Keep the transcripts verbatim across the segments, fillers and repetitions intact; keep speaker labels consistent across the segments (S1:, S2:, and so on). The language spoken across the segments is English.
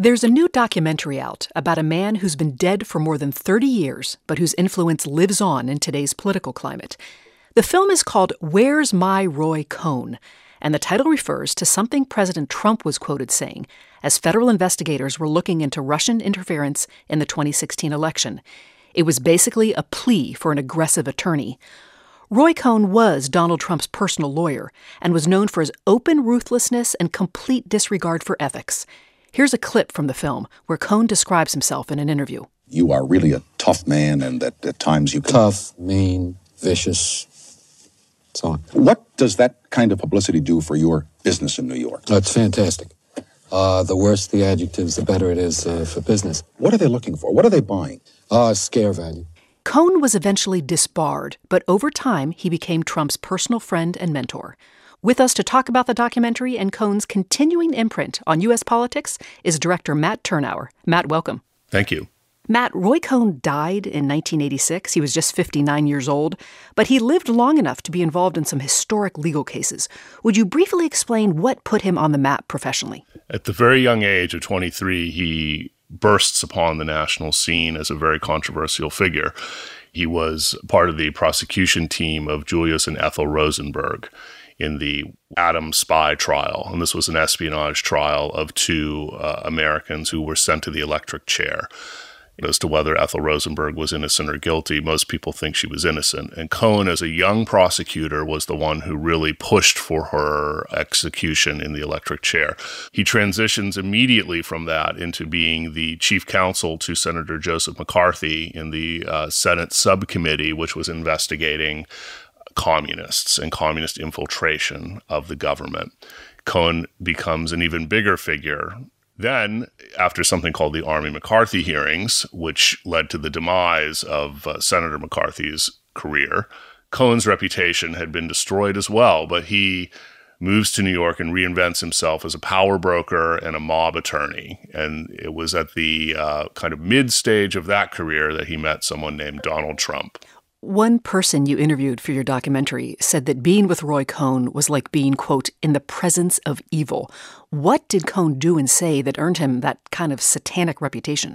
S1: There's a new documentary out about a man who's been dead for more than thirty years, but whose influence lives on in today's political climate. The film is called Where's My Roy Cohn? And the title refers to something President Trump was quoted saying as federal investigators were looking into Russian interference in the twenty sixteen election. It was basically a plea for an aggressive attorney. Roy Cohn was Donald Trump's personal lawyer and was known for his open ruthlessness and complete disregard for ethics. Here's a clip from the film where Cohn describes himself in an interview.
S2: You are really a tough man, and that at times you can...
S3: Tough, mean, vicious, so on.
S2: What does that kind of publicity do for your business in New York?
S3: Oh, it's fantastic. Uh, the worse the adjectives, the better it is uh, for business.
S2: What are they looking for? What are they buying?
S3: Uh, scare value.
S1: Cohn was eventually disbarred, but over time he became Trump's personal friend and mentor. With us to talk about the documentary and Cohn's continuing imprint on U S politics is director Matt Tyrnauer. Matt, welcome.
S4: Thank you.
S1: Matt, Roy Cohn died in nineteen eighty-six. He was just fifty-nine years old, but he lived long enough to be involved in some historic legal cases. Would you briefly explain what put him on the map professionally?
S4: At the very young age of twenty-three, he bursts upon the national scene as a very controversial figure. He was part of the prosecution team of Julius and Ethel Rosenberg in the Atom spy trial. And this was an espionage trial of two uh, Americans who were sent to the electric chair. As to whether Ethel Rosenberg was innocent or guilty, most people think she was innocent. And Cohn, as a young prosecutor, was the one who really pushed for her execution in the electric chair. He transitions immediately from that into being the chief counsel to Senator Joseph McCarthy in the uh, Senate subcommittee, which was investigating communists and communist infiltration of the government. Cohn becomes an even bigger figure. Then, after something called the Army McCarthy hearings, which led to the demise of uh, Senator McCarthy's career, Cohn's reputation had been destroyed as well, but he moves to New York and reinvents himself as a power broker and a mob attorney. And it was at the uh, kind of mid-stage of that career that he met someone named Donald Trump.
S1: One person you interviewed for your documentary said that being with Roy Cohn was like being, quote, in the presence of evil. What did Cohn do and say that earned him that kind of satanic reputation?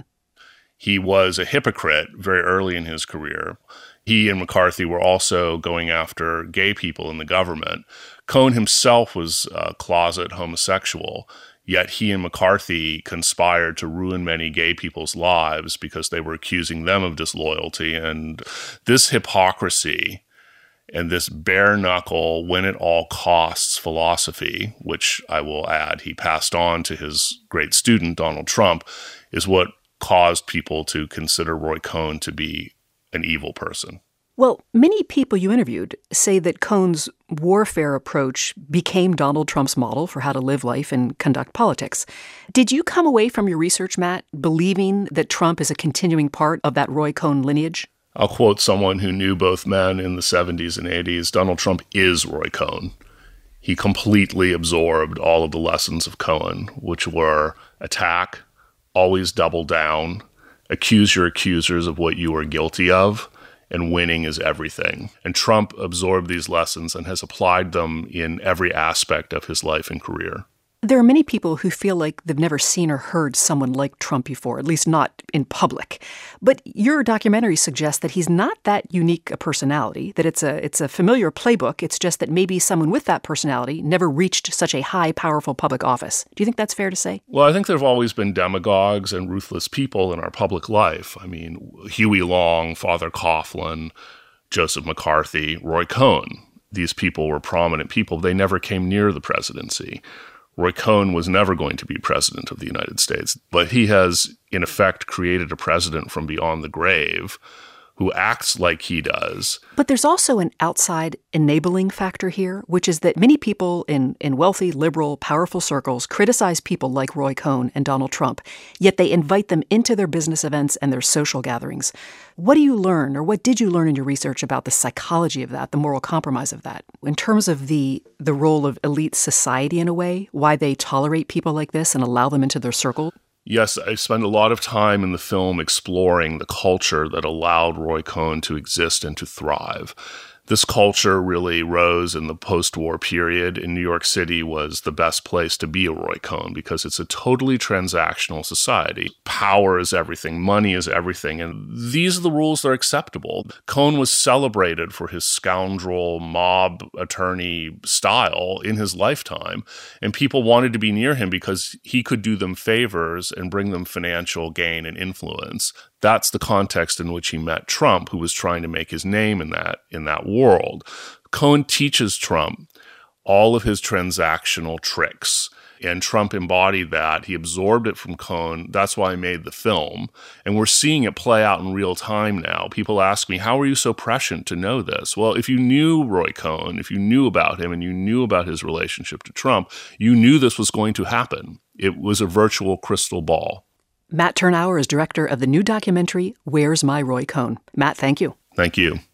S4: He was a hypocrite very early in his career. He and McCarthy were also going after gay people in the government. Cohn himself was a closet homosexual. Yet he and McCarthy conspired to ruin many gay people's lives because they were accusing them of disloyalty. And this hypocrisy and this bare-knuckle, win-at-all-costs philosophy, which I will add he passed on to his great student, Donald Trump, is what caused people to consider Roy Cohn to be an evil person.
S1: Well, many people you interviewed say that Cohn's warfare approach became Donald Trump's model for how to live life and conduct politics. Did you come away from your research, Matt, believing that Trump is a continuing part of that Roy Cohn lineage?
S4: I'll quote someone who knew both men in the seventies and eighties. Donald Trump is Roy Cohn. He completely absorbed all of the lessons of Cohn, which were attack, always double down, accuse your accusers of what you are guilty of, and winning is everything. And Trump absorbed these lessons and has applied them in every aspect of his life and career.
S1: There are many people who feel like they've never seen or heard someone like Trump before, at least not in public. But your documentary suggests that he's not that unique a personality, that it's a it's a familiar playbook. It's just that maybe someone with that personality never reached such a high, powerful public office. Do you think that's fair to say?
S4: Well, I think there have always been demagogues and ruthless people in our public life. I mean, Huey Long, Father Coughlin, Joseph McCarthy, Roy Cohn. These people were prominent people. They never came near the presidency. Roy Cohn was never going to be president of the United States, but he has, in effect, created a president from beyond the grave who acts like he does.
S1: But there's also an outside enabling factor here, which is that many people in, in wealthy, liberal, powerful circles criticize people like Roy Cohn and Donald Trump, yet they invite them into their business events and their social gatherings. What do you learn, or what did you learn in your research about the psychology of that, the moral compromise of that, in terms of the, the role of elite society in a way, why they tolerate people like this and allow them into their circle?
S4: Yes, I spend a lot of time in the film exploring the culture that allowed Roy Cohn to exist and to thrive. This culture really rose in the post-war period, and New York City was the best place to be a Roy Cohn because it's a totally transactional society. Power is everything. Money is everything. And these are the rules that are acceptable. Cohn was celebrated for his scoundrel mob attorney style in his lifetime, and people wanted to be near him because he could do them favors and bring them financial gain and influence. That's the context in which he met Trump, who was trying to make his name in that in that world. Cohn teaches Trump all of his transactional tricks, and Trump embodied that. He absorbed it from Cohn. That's why I made the film. And we're seeing it play out in real time now. People ask me, how are you so prescient to know this? Well, if you knew Roy Cohn, if you knew about him and you knew about his relationship to Trump, you knew this was going to happen. It was a virtual crystal ball.
S1: Matt Tyrnauer is director of the new documentary, Where's My Roy Cohn? Matt, thank you.
S4: Thank you.